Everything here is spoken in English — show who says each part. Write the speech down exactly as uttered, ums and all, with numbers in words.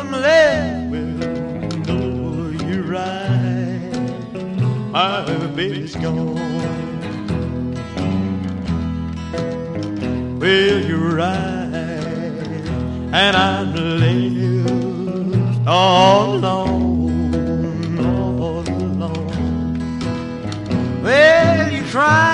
Speaker 1: I'm left. Well, no, you're right. My baby's gone. Well, you're right, and I'm left all alone, all alone. Well, you try.